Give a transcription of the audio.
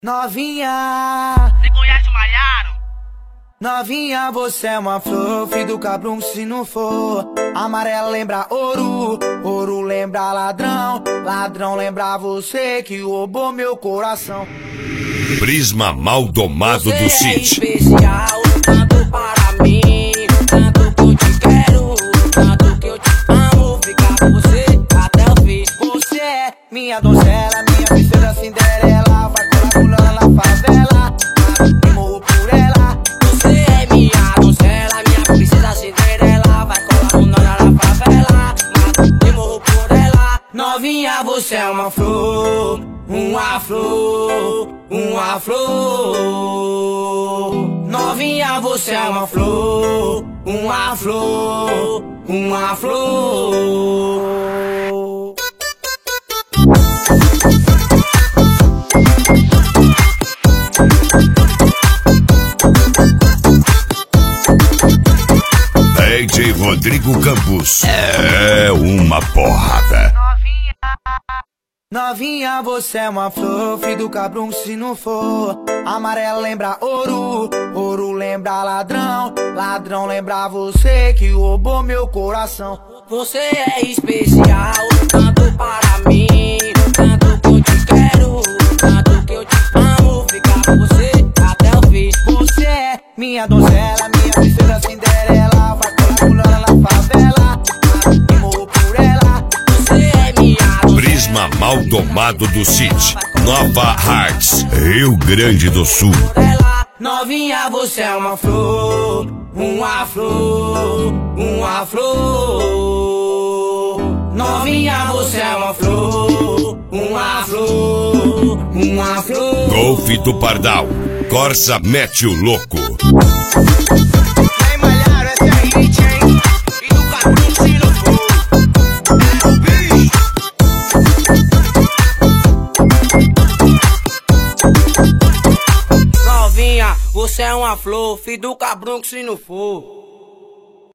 Novinha, Você conhece o Maiaro? novinha, você é uma flor, filho do cabrão se não for. Amarelo lembra ouro, ouro lembra ladrão, ladrão lembra você que roubou meu coração. Prisma Maldomado do Você é City. especial, tanto para mim, tanto que eu te quero, tanto que eu te amo, ficar com você até o fim. Você é minha donzela, minha princesa Cinderela, vai colar na favela, e morro por ela. Você é minha donzela, minha princesa Cinderela, vai colar na favela, e morro por ela. Novinha, você é uma flor, uma flor, uma flor. Novinha, você é uma flor, uma flor, uma flor. DJ Rodrigo Campos. É uma porrada. Novinha, você é uma flor, filho do cabrão se não for. Amarelo lembra ouro, ouro lembra ladrão, ladrão lembra você que roubou meu coração. Você é especial, tanto para mim, tanto que eu te quero, tanto que eu te amo, ficar com você até o fim. Você é minha donzela, minha princesa Cinderela, vai colar na favela, e morro por ela. Você é minha Prisma Maldomado do City. Nova Hartz, Rio Grande do Sul. Novinha, você é uma flor, uma flor, uma flor. Novinha, você é uma flor, uma flor, uma flor. Golfe do Pardal. Corsa mete o louco. E aí, Maiaro, essa é a hit, hein? E do cabrão se não for. É o bicho. Novinha, você é uma flor, filho do cabrão que se não for.